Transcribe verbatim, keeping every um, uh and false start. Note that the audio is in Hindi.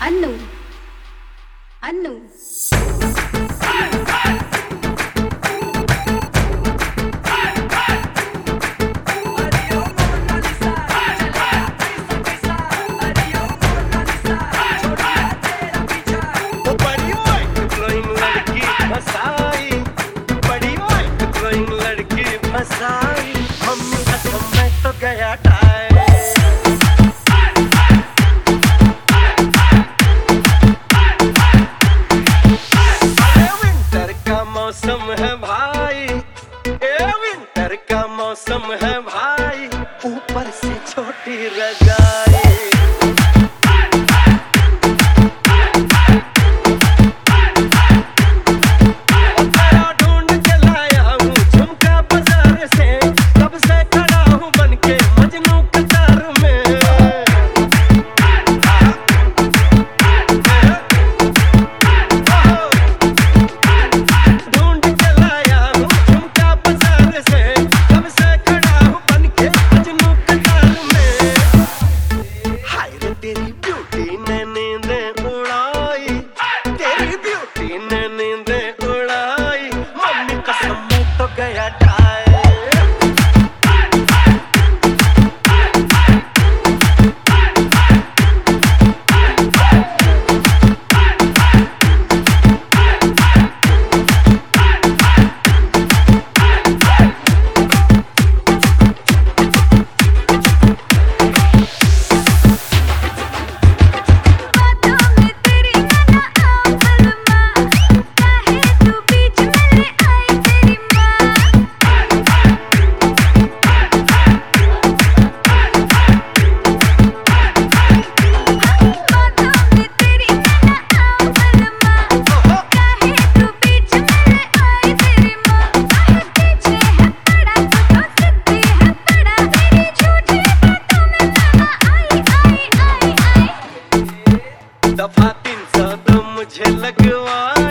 अन्नू अन्नू मम्मी कसम मैं तो गया टाइम। विंटर का मौसम है भाई, ए विंटर का मौसम है भाई, ऊपर से छोटी रजाई। तेरी ब्यूटी ने नींदें उड़ाई, तेरी ब्यूटी ने नींदें उड़ाई, मम्मी कसम मैं तो गया टाइम। दफा तीन सौ तो मुझे लगवा